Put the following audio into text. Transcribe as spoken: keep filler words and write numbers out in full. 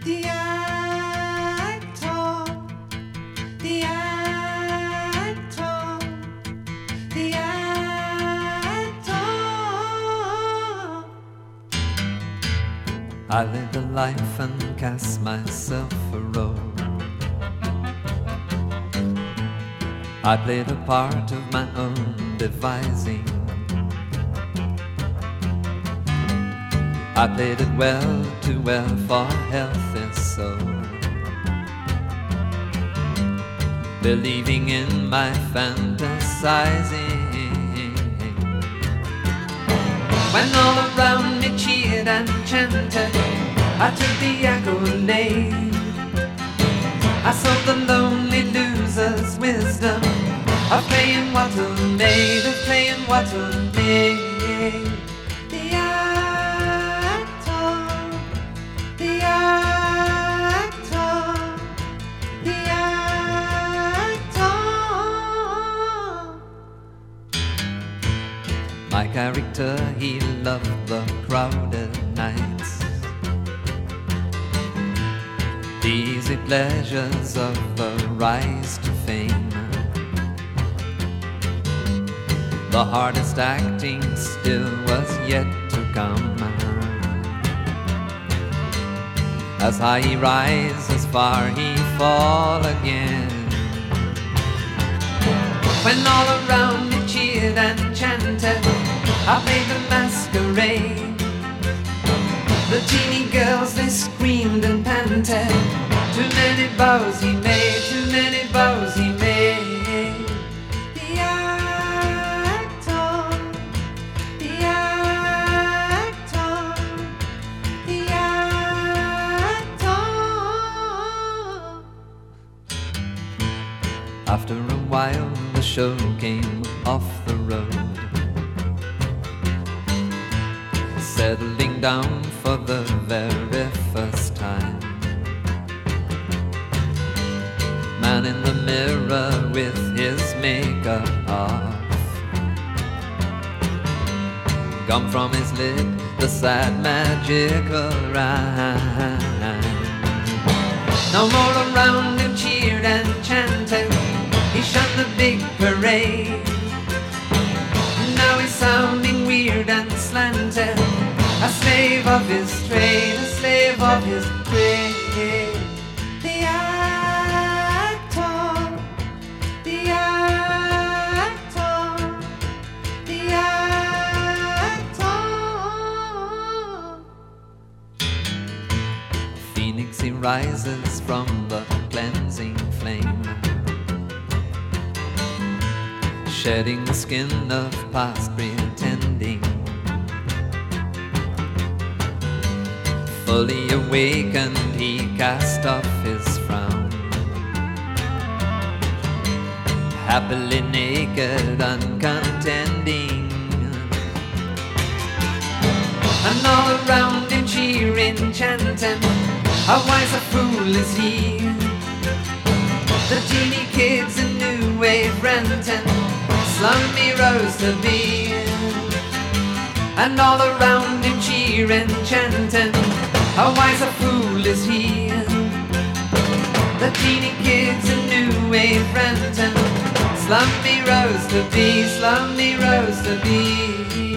The actor, the actor, the actor. I lived a life and cast myself a role. I played a part of my own devising. I played it well, too well for healthy soul, believing in my fantasizing. When all around me cheered and chanted, I took the accolade. I saw the lonely loser's wisdom of playing what I made, of playing what I made. The actor, the actor, the actor. My character, he loved the crowded nights, the easy pleasures of a rise to fame. The hardest acting still was yet to come. As high he rise, as far he fall again. When all around me cheered and chanted, I played the masquerade. The teeny girls, they screamed and panted. Too many bows he made, too many bows he made. The actor, the actor, the actor. After a while the show came off the road, settling down for the very first time. Man in the mirror with his makeup off, gone from his lip the sad magical rhyme. No more around him cheered and chanted, he shunned the big parade. Now he's sounding weird and slanted, a slave of his trade, a slave of his trade. The actor, the actor, the actor. Phoenix, he rises from the cleansing flame, shedding the skin of past pretending. Fully awakened, he cast off his frown, happily naked, uncontending. And all around him cheering, chanting, how wise a fool is he. The teeny kids in New Wave ranting, slummy rose to be. And all around him cheering, chanting, how wise a fool is he. The teeny kids in New Wave ranting, slummy rose to be, slummy rose to be.